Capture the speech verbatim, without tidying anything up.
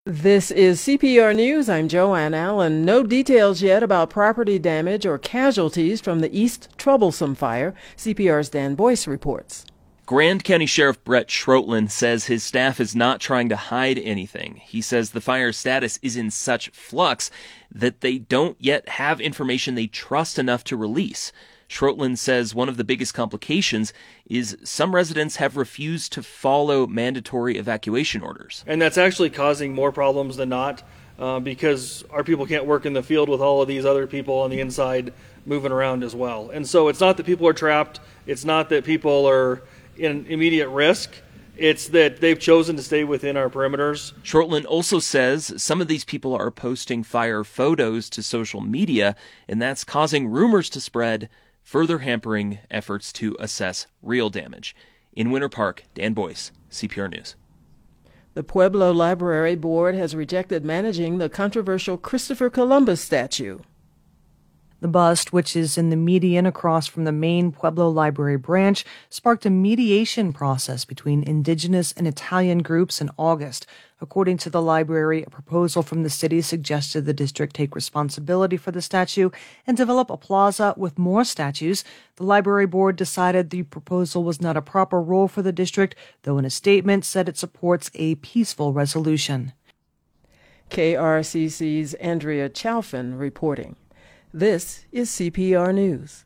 This is C P R News. I'm Joanne Allen. No details yet about property damage or casualties from the East Troublesome fire. C P R's Dan Boyce reports. Grand County Sheriff Brett Schroetlen says his staff is not trying to hide anything. He says the fire's status is in such flux that they don't yet have information they trust enough to release. Schroetlen says one of the biggest complications is some residents have refused to follow mandatory evacuation orders. And that's actually causing more problems than not uh, because our people can't work in the field with all of these other people on the inside moving around as well. And so it's not that people are trapped. It's not that people are in immediate risk. It's that they've chosen to stay within our perimeters. Schroetlen also says some of these people are posting fire photos to social media, and that's causing rumors to spread, further hampering efforts to assess real damage. In Winter Park, Dan Boyce, C P R News. The Pueblo Library Board has rejected managing the controversial Christopher Columbus statue. The bust, which is in the median across from the main Pueblo Library branch, sparked a mediation process between indigenous and Italian groups in August. According to the library, a proposal from the city suggested the district take responsibility for the statue and develop a plaza with more statues. The library board decided the proposal was not a proper role for the district, though in a statement said it supports a peaceful resolution. K R C C's Andrea Chalfin reporting. This is C P R News.